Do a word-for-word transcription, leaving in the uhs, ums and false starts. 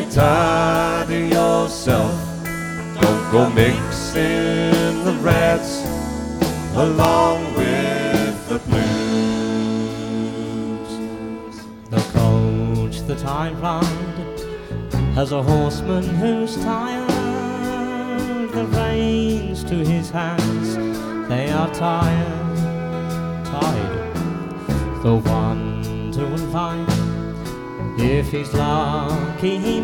get tired of yourself. Don't go mixing the rats along with the blues. The coach that I ride has a horseman who's tired. The reins to his hands, they are tired, tied. The one, two and five, if he's lucky he